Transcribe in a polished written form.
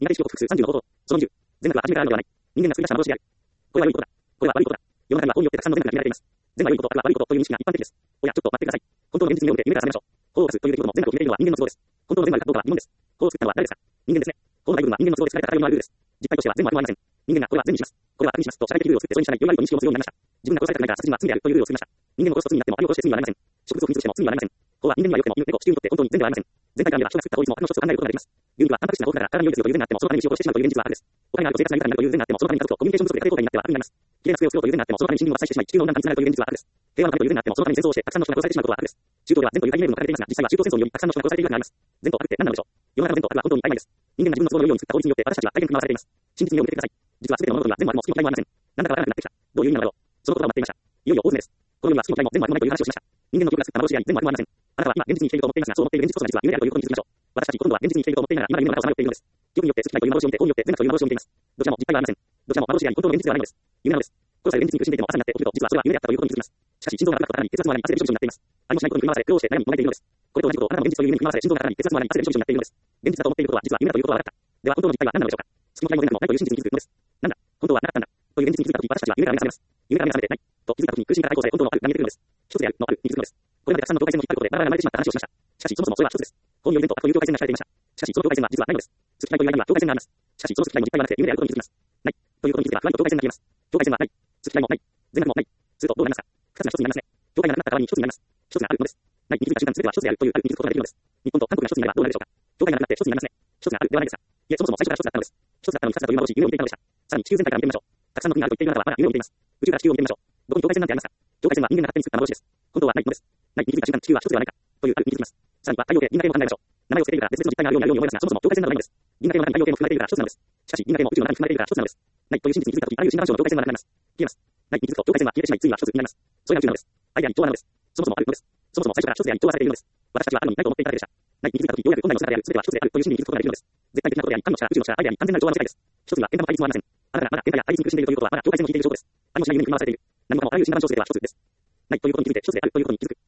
苦手思考複数30の方法。その20。善悪は初めからあるのではない。人間が作り出した幻である。これは良いことだ。これは悪いことだ。世の中には法によってたくさんの善が決められています。善は良いこと、悪は悪いことという認識が一般的です。おや、ちょっと待ってください。本当の現実において夢から覚めましょう。法を出すという出来事も善悪を決めているのは人間の都合です。本当の善悪かどうかは疑問です。法を作ったのは誰ですか？人間ですね。法の大部分は人間の都合で作られた偏りのあるルールです。実態としては善も悪もありません。人間がこれは善にします。これは悪にしますと社会的ルールを作ってそれに従い良いという認識を持つようになりました。自分が殺されたくないから殺人は罪であるというルールを作りました。人間の殺す罪になっても悪を殺して罪にはなりません。植物を禁止しても罪にはなりません。法は人間には良くても犬猫地球にとって本当に善ではありません。全体から見れば人が作った法律も悪の一つと考えることができます。牛肉はタンパク質が豊富だから体に良いですよという善があってもそのために牛を殺してしまうという現実は悪です。お金があると生活が豊かになるという善があってもそのために家族とコミュニケーション不足で家庭崩壊になっては悪になります。綺麗な机を作ろうという善があってもそのために森林を伐採してしまい地球の温暖化につながるという現実は悪です。平和のためという善があってもそのために戦争をしてたくさんの人が殺されてしまうことは悪です。中東では善という概念も書かれていますが実際は中東戦争によりたくさんの人が殺されているわけがあります。善と悪って何なのでしょう。世の中の善と悪は本当に曖昧です。人間が自分の都合のように作った法律によって私たちは大変振り回されています。真実味を見てください。実は全ての物事には善も悪も好きも嫌いもありません。なんだかわからなくなってきた。どういう意味なのだろう。その言葉を待っていました。いよいよ大詰めです。この世には好きも嫌いも善も悪もないという話をしました。人間の記憶が作った幻であり善も悪もありません。あなたは今現実に生きていると思っていますがそう思っている現実こそが実は夢であるということに気づきましょう。私たちほとんどは現実に生きていると思っていながら今の夢の中をさまよっているのです。記憶によって好き嫌いという幻を見て法によって善悪という幻を見ています。どちらも実体はありません。どちらも幻であり本当の現実ではないのです。夢なのです。この際現実に苦しんでいても朝になって起きると実はそれは夢であったということに気づきます。しかし心臓が楽だとさらに血圧も上がり汗でびしょびしょになっています。ありもしないことに振り回され苦労して悩みもがいているのです。これと同じことをあなたも現実という夢に振り回され心臓がさらに血圧も上がり汗でびしょびしょになっているのです。現実だと思っていることは実は夢だということは分かった。では本当の実態は何なのでしょうか。月も嫌いも善悪もないという真実に気づくのです。なんだ本当はなかったんだという現実に気づいたとき私たちは夢から目覚めます。夢から目覚めてないと気づいたときに苦しみから解放され本当のあるが見えてくるのです。一つであるのあるに気づくのです。これまでたくさんの境界線を引っ張ることでバラバラに割れてしまった話をしました。しかしそもそもそれは一つです。法による善と悪という境界線が敷かれていました。しかしその境界線は実はないのです。月嫌いという間には境界線があります。しかしその月嫌いも実態はなくて夢であることに気づきます。ないということに気づけば不安と境界線が消えます。境界線はない。月嫌いもない。善悪もない。するとどうなりますか。二つが一つになりますね。境界がなくなった代わりに一つになります。一つがあるのです。ないに気づいた瞬間全ては一つであるというあるに気づくことができるのです。日本と韓国が一つになればどうなるでしょうか。境界がなくなって一つになりますね。一つがあるではないですか。いえそもそも最初から一つだったのです。一つだったのに二つだという幻夢を見ていたのでした。さらに地球全体から見てみましょう。たくさんの国があると言っているあなたはまだ夢を見ています。宇宙から地球を見てみましょう。どこに境界線なんてありますか。境界線は人間が勝手に作った幻です。本当はないのです。ないに気づいた瞬間地球は一つではないかというあるに気づきます。さらには太陽系銀河系も考えましょう。名前を付けているから別々の実体があるように思いますがそもそも境界線などないのです。銀河系の中に太陽系も含まれているから一つなのです。しかし銀河系も宇宙の中に含まれているから一つなのです。ないという真実に気づいたときあらゆる新干線の境界線がなくなります。消えます。ないに気づくと境界線は消えてしまいついには一つになります。それが宇宙なのです。アイデアに調和なのです。そもそもあるのです。そもそも最初から一つであり調和されているのです。私たちはあるのにないと思っていただけでした。ないに気づいたときようやく本来の姿である全ては一つであるという真理に気づくことができるのです。絶対的なことであり神の力宇宙の力アイデアに完全なる調和の世界です。一つには変化も対立もありません。あなたがまだ変化や対立に苦しんでいるということはまだ境界線を引いている証拠です。ありもしない夢に振り回されている。何もかもあらゆる新干線の上では一つです。ないということに気づいて一つであるということに気づく。